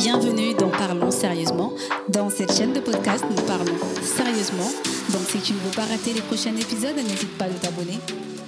Bienvenue dans Parlons Sérieusement. Dans cette chaîne de podcast, nous parlons sérieusement. Donc si tu ne veux pas rater les prochains épisodes, n'hésite pas à t'abonner.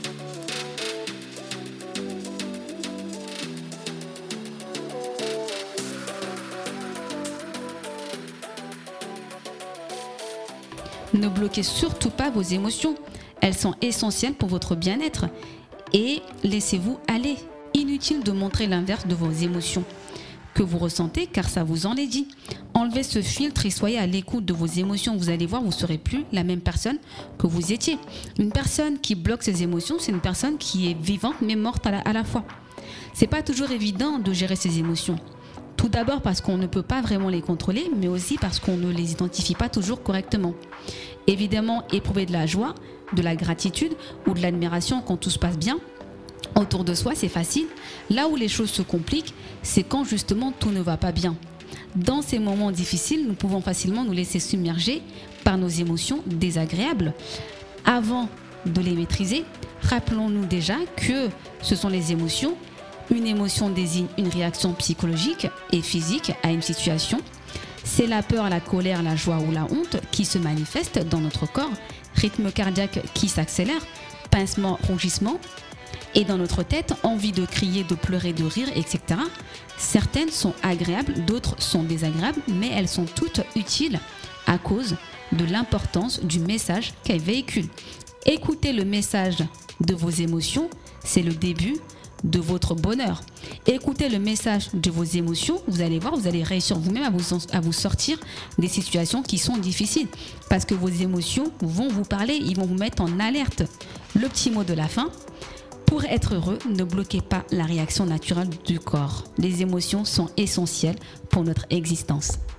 Ne bloquez surtout pas vos émotions. Elles sont essentielles pour votre bien-être. Et laissez-vous aller. Inutile de montrer l'inverse de vos émotions que vous ressentez, car ça vous en est dit. Enlevez ce filtre et soyez à l'écoute de vos émotions. Vous allez voir, vous ne serez plus la même personne que vous étiez. Une personne qui bloque ses émotions, c'est une personne qui est vivante mais morte à la fois. C'est pas toujours évident de gérer ses émotions. Tout d'abord parce qu'on ne peut pas vraiment les contrôler, mais aussi parce qu'on ne les identifie pas toujours correctement. Évidemment, éprouver de la joie, de la gratitude ou de l'admiration quand tout se passe bien autour de soi, c'est facile. Là où les choses se compliquent, c'est quand justement tout ne va pas bien. Dans ces moments difficiles, nous pouvons facilement nous laisser submerger par nos émotions désagréables. Avant de les maîtriser, rappelons-nous déjà que ce sont les émotions. Une émotion désigne une réaction psychologique et physique à une situation. C'est la peur, la colère, la joie ou la honte qui se manifestent dans notre corps, rythme cardiaque qui s'accélère, pincement, rougissement, et dans notre tête, envie de crier, de pleurer, de rire, etc. Certaines sont agréables, d'autres sont désagréables, mais elles sont toutes utiles à cause de l'importance du message qu'elles véhiculent. Écoutez le message de vos émotions, c'est le début de votre bonheur. Écoutez le message de vos émotions, vous allez voir, vous allez réussir vous-même à vous sortir des situations qui sont difficiles. Parce que vos émotions vont vous parler, ils vont vous mettre en alerte. Le petit mot de la fin, pour être heureux, ne bloquez pas la réaction naturelle du corps. Les émotions sont essentielles pour notre existence.